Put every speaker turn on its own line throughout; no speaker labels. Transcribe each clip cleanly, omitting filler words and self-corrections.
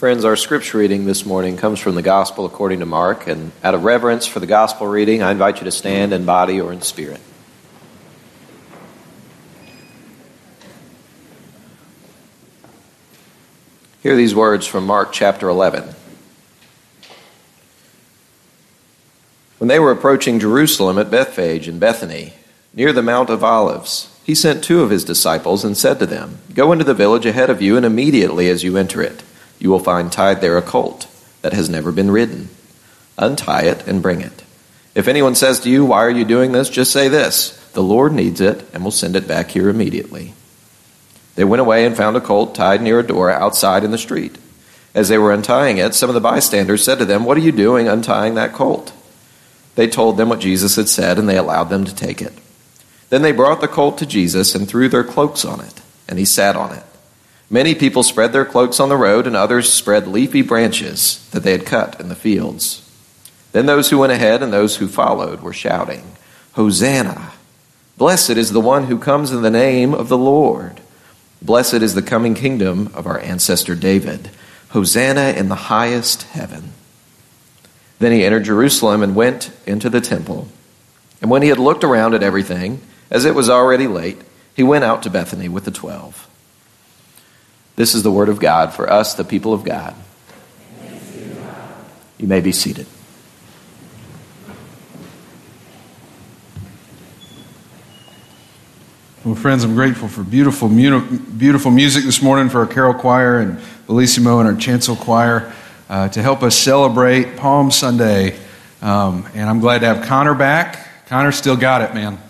Friends, our scripture reading this morning comes from the Gospel according to Mark, and out of reverence for the Gospel reading, I invite you to stand in body or in spirit. Hear these words from Mark chapter 11. When they were approaching Jerusalem at Bethphage and Bethany, near the Mount of Olives, he sent two of his disciples and said to them, "Go into the village ahead of you, and immediately as you enter it, you will find tied there a colt that has never been ridden. Untie it and bring it. If anyone says to you, 'Why are you doing this?' just say this, 'The Lord needs it, and will send it back here immediately.'" They went away and found a colt tied near a door outside in the street. As they were untying it, some of the bystanders said to them, "What are you doing untying that colt?" They told them what Jesus had said, and they allowed them to take it. Then they brought the colt to Jesus and threw their cloaks on it, and he sat on it. Many people spread their cloaks on the road, and others spread leafy branches that they had cut in the fields. Then those who went ahead and those who followed were shouting, "Hosanna! Blessed is the one who comes in the name of the Lord. Blessed is the coming kingdom of our ancestor David. Hosanna in the highest heaven." Then he entered Jerusalem and went into the temple. And when he had looked around at everything, as it was already late, he went out to Bethany with the 12. This is the word of God for us, the people of God. You may be seated.
Well, friends, I'm grateful for beautiful music this morning for our carol choir and Bellissimo and our chancel choir to help us celebrate Palm Sunday. And I'm glad to have Connor back. Connor still got it, man.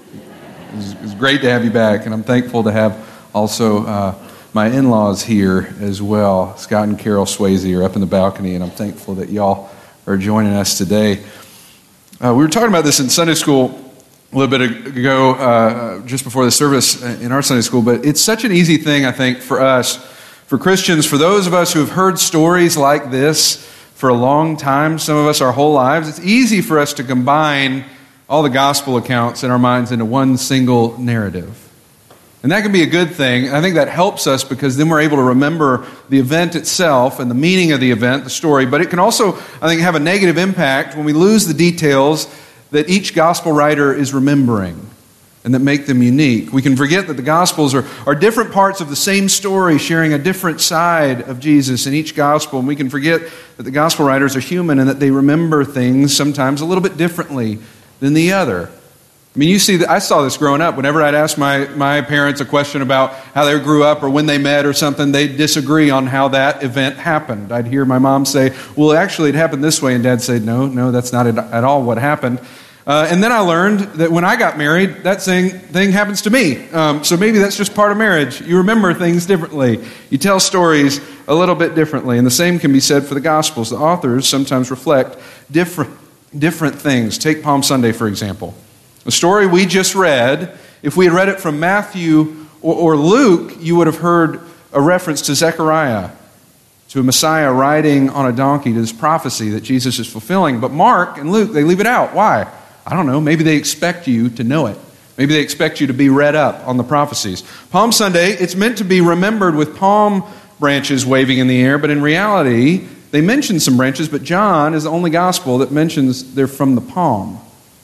It's great to have you back, and I'm thankful to have also my in-laws here as well. Scott and Carol Swayze are up in the balcony, and I'm thankful that y'all are joining us today. We were talking about this in Sunday school a little bit ago, just before the service in our Sunday school, but it's such an easy thing, I think, for us, for Christians, for those of us who have heard stories like this for a long time, some of us our whole lives, it's easy for us to combine all the gospel accounts in our minds into one single narrative. And that can be a good thing. I think that helps us because then we're able to remember the event itself and the meaning of the event, the story. But it can also, I think, have a negative impact when we lose the details that each gospel writer is remembering and that make them unique. We can forget that the gospels are different parts of the same story sharing a different side of Jesus in each gospel. And we can forget that the gospel writers are human and that they remember things sometimes a little bit differently than the other. I mean, you see, I saw this growing up. Whenever I'd ask my parents a question about how they grew up or when they met or something, they'd disagree on how that event happened. I'd hear my mom say, "Well, actually, it happened this way," and Dad said, No, that's not at all what happened. And then I learned that when I got married, that same thing happens to me. So maybe that's just part of marriage. You remember things differently. You tell stories a little bit differently. And the same can be said for the Gospels. The authors sometimes reflect different things. Take Palm Sunday, for example. The story we just read, if we had read it from Matthew or Luke, you would have heard a reference to Zechariah, to a Messiah riding on a donkey, to this prophecy that Jesus is fulfilling. But Mark and Luke, they leave it out. Why? I don't know. Maybe they expect you to know it. Maybe they expect you to be read up on the prophecies. Palm Sunday, it's meant to be remembered with palm branches waving in the air, but in reality, they mention some branches, but John is the only gospel that mentions they're from the palm.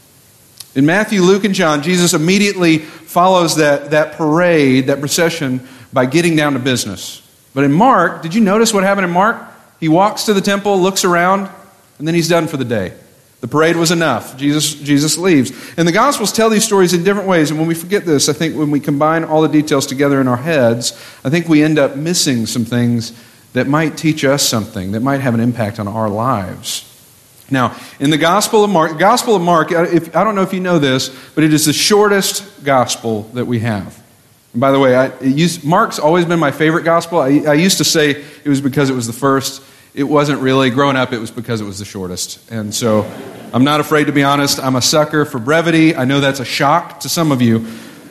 In Matthew, Luke, and John, Jesus immediately follows that parade, that procession, by getting down to business. But in Mark, did you notice what happened in Mark? He walks to the temple, looks around, and then he's done for the day. The parade was enough. Jesus leaves. And the Gospels tell these stories in different ways, and when we forget this, I think when we combine all the details together in our heads, I think we end up missing some things that might teach us something, that might have an impact on our lives. Now, in the Gospel of Mark, I don't know if you know this, but it is the shortest gospel that we have. And by the way, Mark's always been my favorite gospel. I used to say it was because it was the first. It wasn't really. Growing up, it was because it was the shortest. And so I'm not afraid to be honest. I'm a sucker for brevity. I know that's a shock to some of you.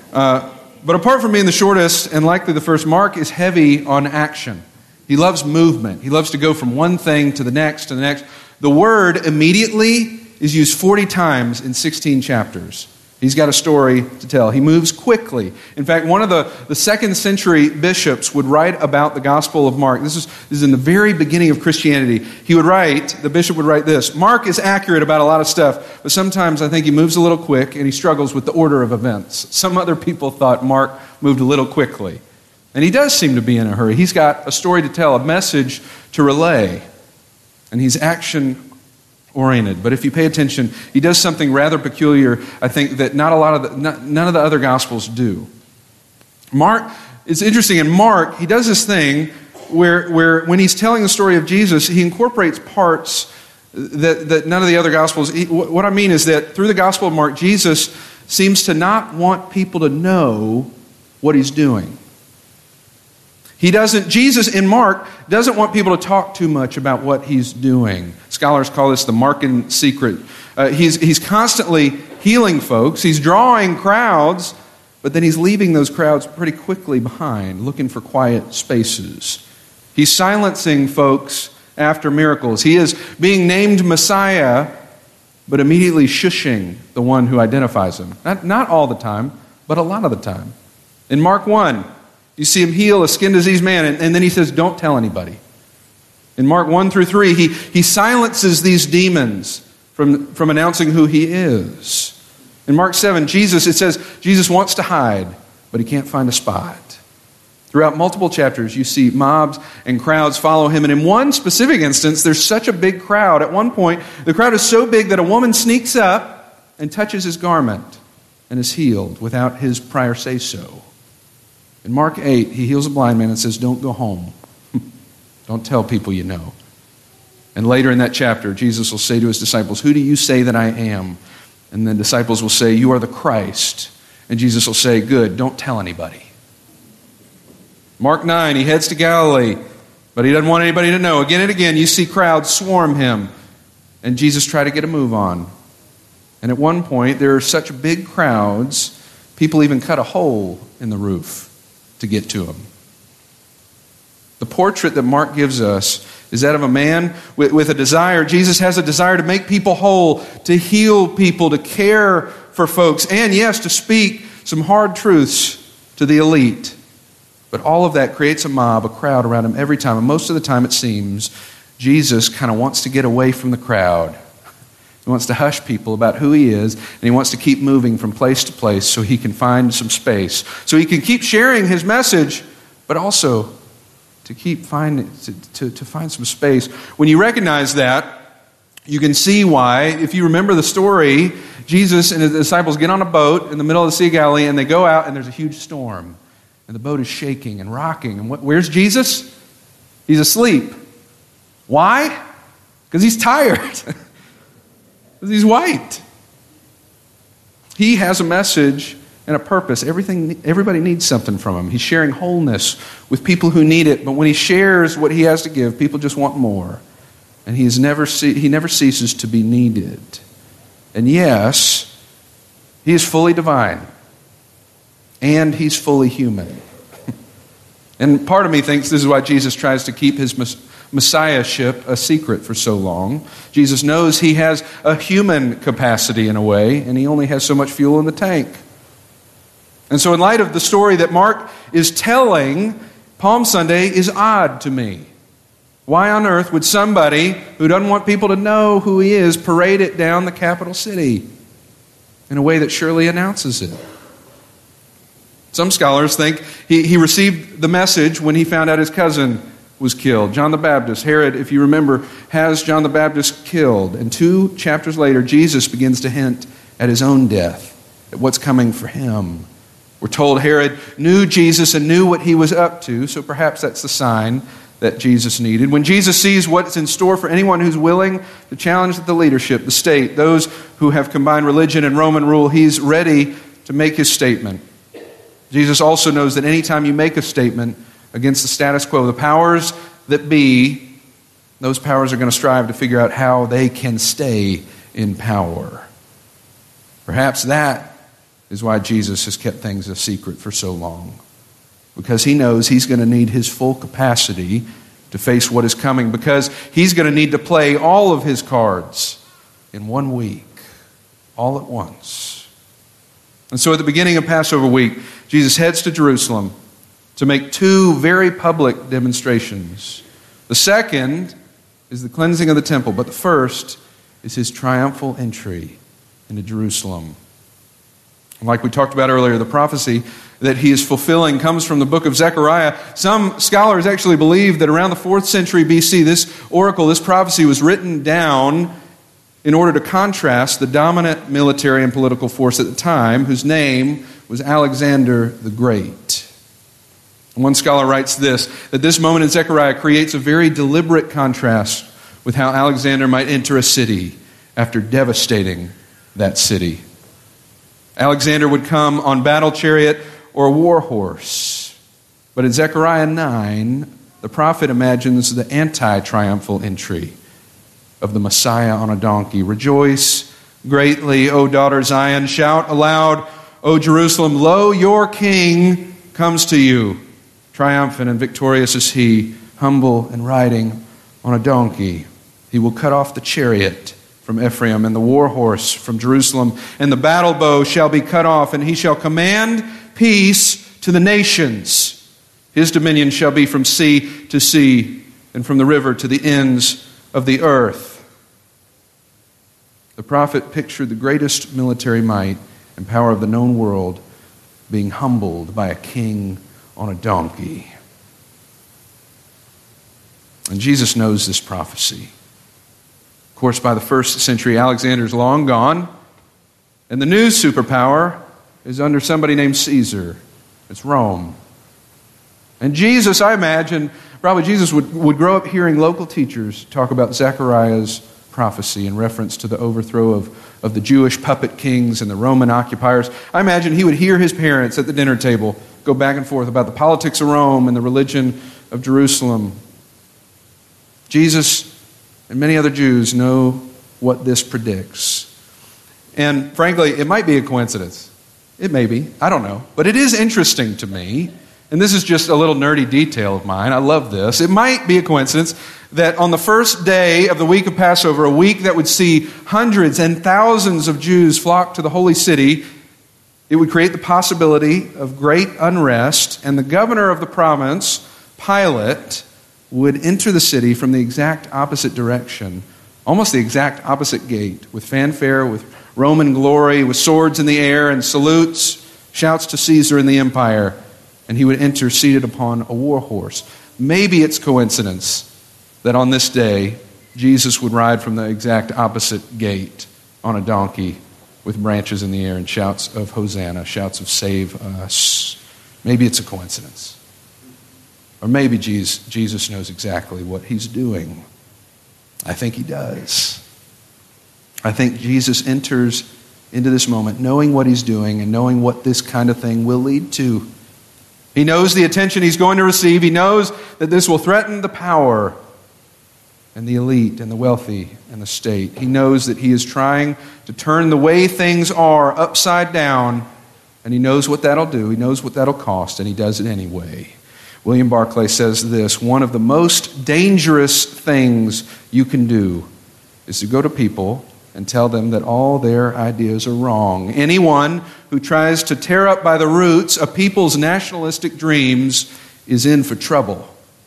But apart from being the shortest, and likely the first, Mark is heavy on action. He loves movement. He loves to go from one thing to the next to the next. The word immediately is used 40 times in 16 chapters. He's got a story to tell. He moves quickly. In fact, one of the second century bishops would write about the Gospel of Mark. This is in the very beginning of Christianity. The bishop would write this: Mark is accurate about a lot of stuff, but sometimes I think he moves a little quick and he struggles with the order of events. Some other people thought Mark moved a little quickly. And he does seem to be in a hurry. He's got a story to tell, a message to relay. And he's action-oriented. But if you pay attention, he does something rather peculiar, I think, that none of the other Gospels do. Mark, it's interesting, in Mark, he does this thing where when he's telling the story of Jesus, he incorporates parts that none of the other Gospels... What I mean is that through the Gospel of Mark, Jesus seems to not want people to know what he's doing. Jesus in Mark doesn't want people to talk too much about what he's doing. Scholars call this the Markan secret. He's constantly healing folks. He's drawing crowds, but then he's leaving those crowds pretty quickly behind, looking for quiet spaces. He's silencing folks after miracles. He is being named Messiah, but immediately shushing the one who identifies him. Not all the time, but a lot of the time. In Mark 1, you see him heal a skin disease man, and then he says, don't tell anybody. In Mark 1 through 3, he silences these demons from announcing who he is. In Mark 7, it says Jesus wants to hide, but he can't find a spot. Throughout multiple chapters, you see mobs and crowds follow him, and in one specific instance, there's such a big crowd. At one point, the crowd is so big that a woman sneaks up and touches his garment and is healed without his prior say-so. In Mark 8, he heals a blind man and says, don't go home. Don't tell people you know. And later in that chapter, Jesus will say to his disciples, who do you say that I am? And the disciples will say, you are the Christ. And Jesus will say, good, don't tell anybody. Mark 9, he heads to Galilee, but he doesn't want anybody to know. Again and again, you see crowds swarm him. And Jesus try to get a move on. And at one point, there are such big crowds, people even cut a hole in the roof to get to him. The portrait that Mark gives us is that of a man with a desire. Jesus has a desire to make people whole, to heal people, to care for folks, and yes, to speak some hard truths to the elite. But all of that creates a mob, a crowd around him every time. And most of the time, it seems, Jesus kind of wants to get away from the crowd. He wants to hush people about who he is, and he wants to keep moving from place to place so he can find some space. So he can keep sharing his message, but also to find some space. When you recognize that, you can see why, if you remember the story, Jesus and his disciples get on a boat in the middle of the Sea of Galilee, and they go out, and there's a huge storm. And the boat is shaking and rocking. And where's Jesus? He's asleep. Why? Because he's tired. Because he's white. He has a message and a purpose. Everybody needs something from him. He's sharing wholeness with people who need it. But when he shares what he has to give, people just want more. And he never ceases to be needed. And yes, he is fully divine. And he's fully human. And part of me thinks this is why Jesus tries to keep his messiahship a secret for so long. Jesus knows he has a human capacity in a way, and he only has so much fuel in the tank. And so in light of the story that Mark is telling, Palm Sunday is odd to me. Why on earth would somebody who doesn't want people to know who he is parade it down the capital city in a way that surely announces it? Some scholars think he received the message when he found out his cousin was killed. John the Baptist. Herod, if you remember, has John the Baptist killed. And 2 chapters later, Jesus begins to hint at his own death, at what's coming for him. We're told Herod knew Jesus and knew what he was up to, so perhaps that's the sign that Jesus needed. When Jesus sees what's in store for anyone who's willing to challenge the leadership, the state, those who have combined religion and Roman rule, he's ready to make his statement. Jesus also knows that anytime you make a statement against the status quo, the powers that be, those powers are going to strive to figure out how they can stay in power. Perhaps that is why Jesus has kept things a secret for so long. Because he knows he's going to need his full capacity to face what is coming. Because he's going to need to play all of his cards in 1 week, all at once. And so at the beginning of Passover week, Jesus heads to Jerusalem to make two very public demonstrations. The second is the cleansing of the temple, but the first is his triumphal entry into Jerusalem. And like we talked about earlier, the prophecy that he is fulfilling comes from the book of Zechariah. Some scholars actually believe that around the 4th century BC, this oracle, this prophecy was written down in order to contrast the dominant military and political force at the time, whose name was Alexander the Great. One scholar writes this, that this moment in Zechariah creates a very deliberate contrast with how Alexander might enter a city after devastating that city. Alexander would come on battle chariot or a war horse. But in Zechariah 9, the prophet imagines the anti-triumphal entry of the Messiah on a donkey. Rejoice greatly, O daughter Zion. Shout aloud, O Jerusalem. Lo, your king comes to you. Triumphant and victorious is he, humble and riding on a donkey. He will cut off the chariot from Ephraim and the war horse from Jerusalem, and the battle bow shall be cut off, and he shall command peace to the nations. His dominion shall be from sea to sea, and from the river to the ends of the earth. The prophet pictured the greatest military might and power of the known world being humbled by a king on a donkey. And Jesus knows this prophecy. Of course, by the 1st century, Alexander's long gone, and the new superpower is under somebody named Caesar. It's Rome. And Jesus, I imagine, probably Jesus would grow up hearing local teachers talk about Zechariah's prophecy in reference to the overthrow of the Jewish puppet kings and the Roman occupiers. I imagine he would hear his parents at the dinner table go back and forth about the politics of Rome and the religion of Jerusalem. Jesus and many other Jews know what this predicts. And frankly, it might be a coincidence. It may be. I don't know. But it is interesting to me, and this is just a little nerdy detail of mine. I love this. It might be a coincidence that on the first day of the week of Passover, a week that would see hundreds and thousands of Jews flock to the holy city, it would create the possibility of great unrest, and the governor of the province, Pilate, would enter the city from the exact opposite direction, almost the exact opposite gate, with fanfare, with Roman glory, with swords in the air and salutes, shouts to Caesar and the empire, and he would enter seated upon a war horse. Maybe it's coincidence that on this day, Jesus would ride from the exact opposite gate on a donkey with branches in the air and shouts of Hosanna, shouts of save us. Maybe it's a coincidence. Or maybe Jesus knows exactly what he's doing. I think he does. I think Jesus enters into this moment knowing what he's doing and knowing what this kind of thing will lead to. He knows the attention he's going to receive. He knows that this will threaten the power and the elite and the wealthy and the state. He knows that he is trying to turn the way things are upside down, and he knows what that'll do. He knows what that'll cost, and he does it anyway. William Barclay says this: one of the most dangerous things you can do is to go to people and tell them that all their ideas are wrong. Anyone who tries to tear up by the roots a people's nationalistic dreams is in for trouble.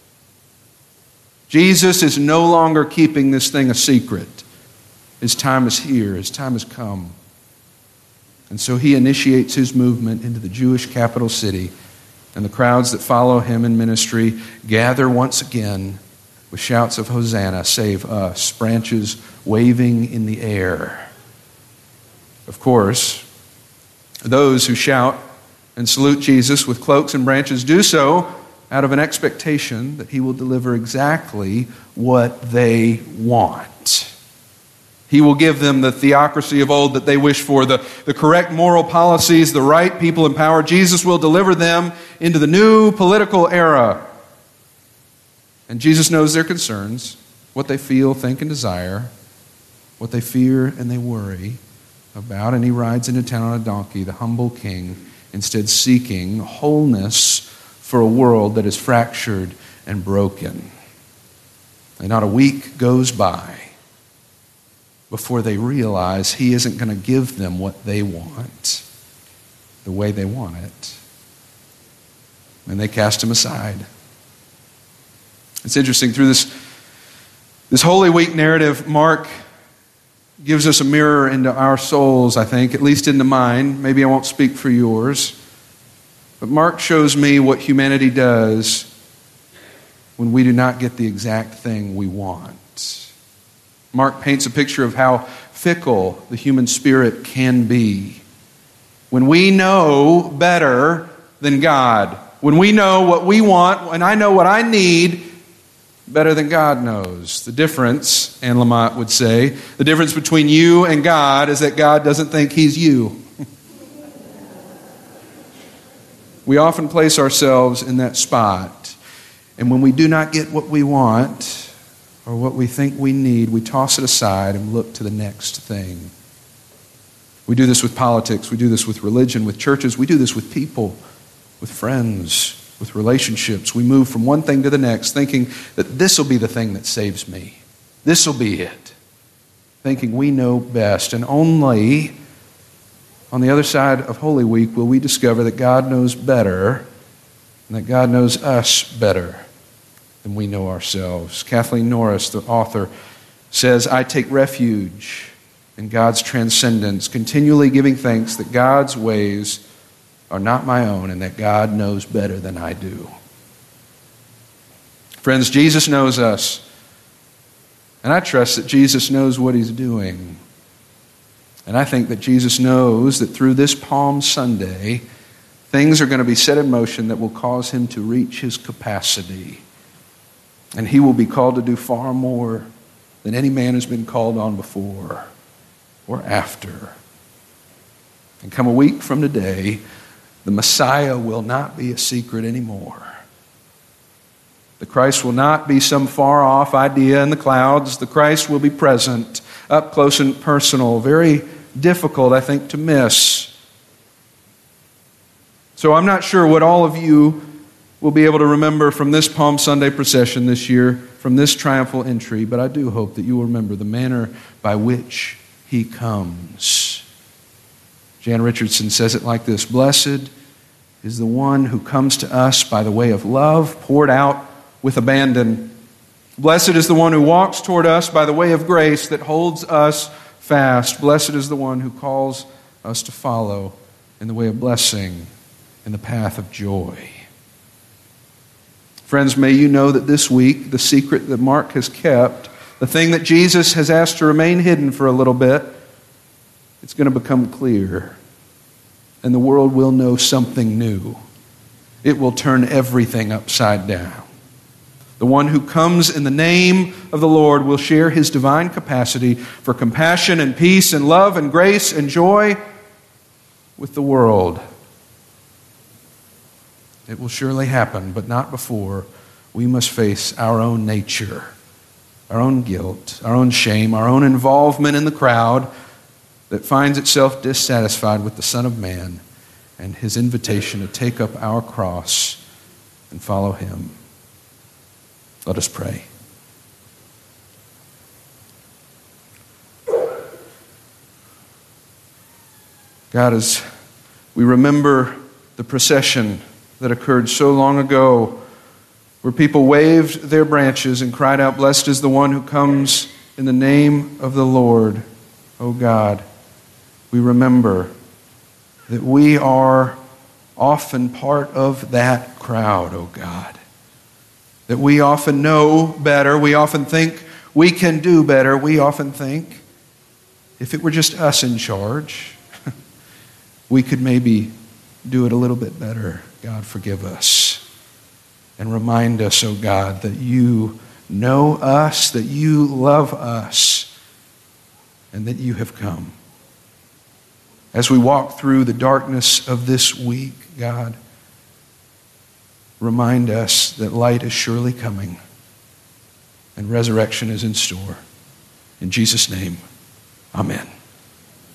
Jesus is no longer keeping this thing a secret. His time is here. His time has come. And so he initiates his movement into the Jewish capital city, and the crowds that follow him in ministry gather once again with shouts of Hosanna, save us, branches waving in the air. Of course, those who shout and salute Jesus with cloaks and branches do so out of an expectation that he will deliver exactly what they want. He will give them the theocracy of old that they wish for, the correct moral policies, the right people in power. Jesus will deliver them into the new political era. And Jesus knows their concerns, what they feel, think, and desire, what they fear and they worry about. And he rides into town on a donkey, the humble king, instead seeking wholeness for a world that is fractured and broken. And not a week goes by before they realize he isn't going to give them what they want. the way they want it. And they cast him aside. It's interesting, through this Holy Week narrative, Mark gives us a mirror into our souls, I think, at least into mine. Maybe I won't speak for yours. But Mark shows me what humanity does when we do not get the exact thing we want. Mark paints a picture of how fickle the human spirit can be. When we know better than God, when we know what we want, and I know what I need better than God knows. The difference, Anne Lamott would say, the difference between you and God is that God doesn't think He's you. We often place ourselves in that spot. And when we do not get what we want or what we think we need, we toss it aside and look to the next thing. We do this with politics. We do this with religion, with churches. We do this with people, with friends, with relationships. We move from one thing to the next, thinking that this will be the thing that saves me. This will be it. Thinking we know best. And only on the other side of Holy Week will we discover that God knows better and that God knows us better than we know ourselves. Kathleen Norris, the author, says, I take refuge in God's transcendence, continually giving thanks that God's ways are not my own and that God knows better than I do. Friends, Jesus knows us. And I trust that Jesus knows what He's doing. And I think that Jesus knows that through this Palm Sunday, things are going to be set in motion that will cause Him to reach His capacity. And He will be called to do far more than any man has been called on before or after. And come a week from today, the Messiah will not be a secret anymore. The Christ will not be some far-off idea in the clouds. The Christ will be present, up close and personal, very difficult, I think, to miss. So I'm not sure what all of you will be able to remember from this Palm Sunday procession this year, from this triumphal entry, but I do hope that you will remember the manner by which He comes. Jan Richardson says it like this: Blessed is the one who comes to us by the way of love poured out with abandon. Blessed is the one who walks toward us by the way of grace that holds us fast. Blessed is the one who calls us to follow in the way of blessing, in the path of joy. Friends, may you know that this week, the secret that Mark has kept, the thing that Jesus has asked to remain hidden for a little bit, it's going to become clear. And the world will know something new. It will turn everything upside down. The one who comes in the name of the Lord will share His divine capacity for compassion and peace and love and grace and joy with the world. It will surely happen, but not before we must face our own nature, our own guilt, our own shame, our own involvement in the crowd that finds itself dissatisfied with the Son of Man and His invitation to take up our cross and follow Him. Let us pray. God, as we remember the procession that occurred so long ago, where people waved their branches and cried out, Blessed is the one who comes in the name of the Lord, O God, we remember that we are often part of that crowd, O God. That we often know better. We often think we can do better. We often think if it were just us in charge, we could maybe do it a little bit better. God, forgive us. And remind us, oh God, that you know us, that you love us, and that you have come. As we walk through the darkness of this week, God, remind us that light is surely coming and resurrection is in store. In Jesus' name, amen.